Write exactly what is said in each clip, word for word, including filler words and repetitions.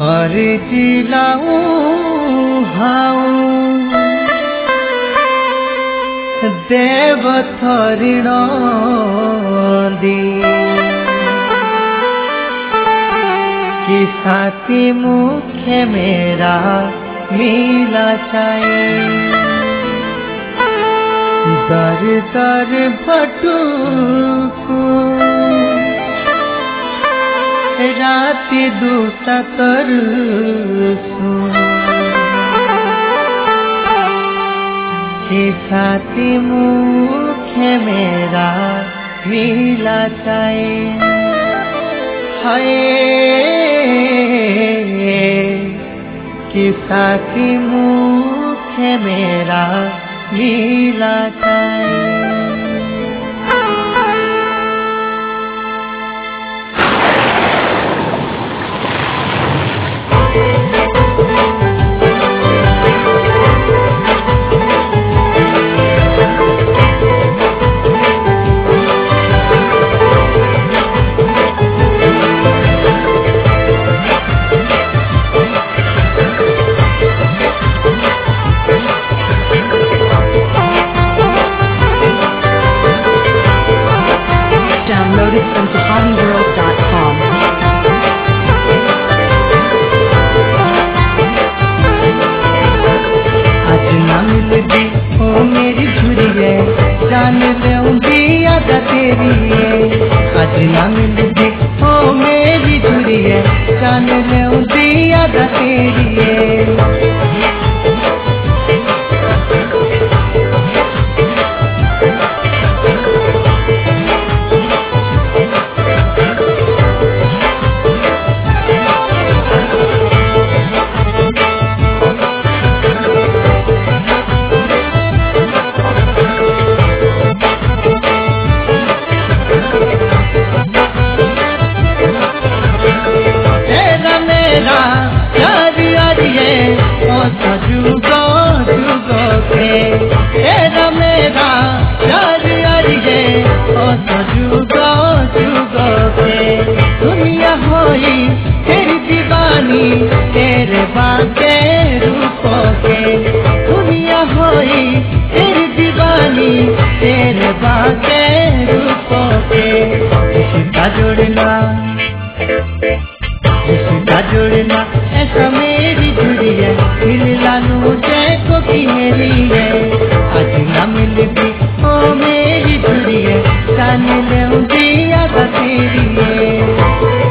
और जिलाऊ हाऊ देव थरिण दी कि साथी मुख्य मेरा मिला चाहे दर दर भटुकू राति दूसा करूसू कि साथी मुख्य मेरा मिला चाहे हाय कि साथी मुख्य मेरा मिला चाहे। जान लूंगी आदा तेरी है आज ना मिलती ओ मेरी जुड़ी है जान लूंगी आदा तेरी है। जुगो जुगो के तेरा मेरा प्यार अरिए ओ जुगो जुगो के दुनिया होई तेरी दीवानी तेरे बाके रूपों के दुनिया होई तेरी दीवानी तेरे बाके रूपों के रिश्ता जोड़ना रिश्ता जोड़ना ऐसा मेरी जुड़ी है मिलना मुझे को की मेरी है आज ना मिलती ओ मेरी जुड़ी है जान लूंगी आदा तेरी है।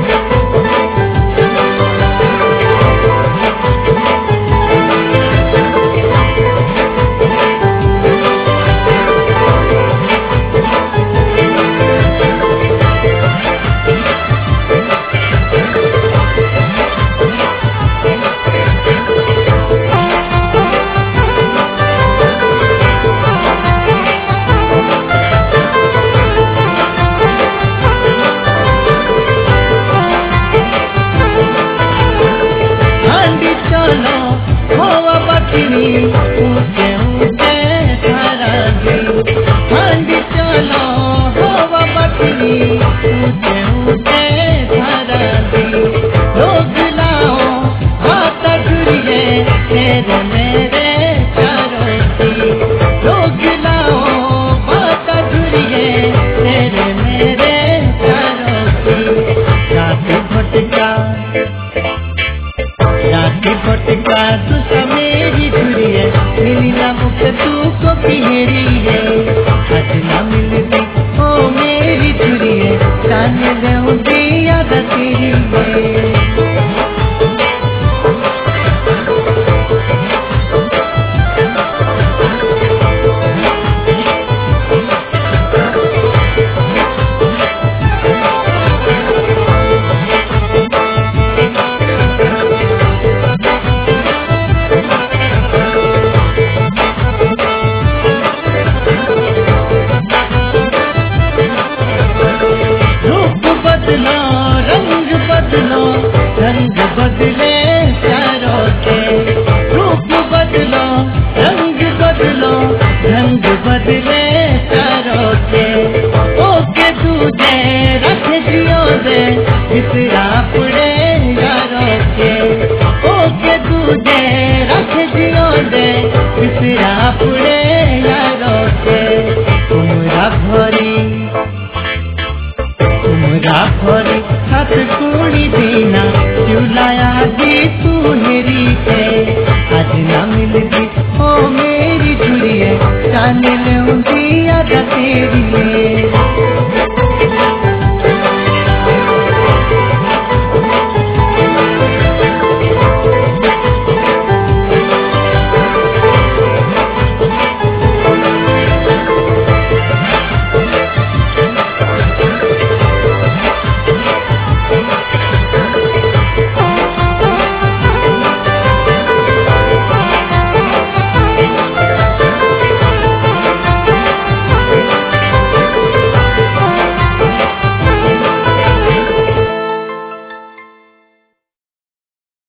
ऊंचे ऊंचे धारा गई ठंडी चलो हवा बकरी ऊंचे ऊंचे धारा गई लोग लाओ हाथ जुड़िए तेरे मेरे चारों की लोग लाओ हाथ जुड़िए तेरे मेरे चारों की रात भटका रात भटका दूसरा मेरी जुड़ी है मिलना मुझे तू को मेरी है आज ना मिलती ओ मेरी जुड़ी है जान लूंगी आदा तेरी है। रंग बदले चारों के रूप बदलो रंग बदलो रंग बदले चारों के ओके तुझे रख जियो दे बिसरा पड़े यारों के तुझे रख जियो दे बिसरा पुड़े यारों से तुमरा भरी तुमरा भरी हाथ कुड़ी दीना चुलाया दी तू हेरी के आज ना मिलती ओ मेरी चुड़िए जान ले तेरी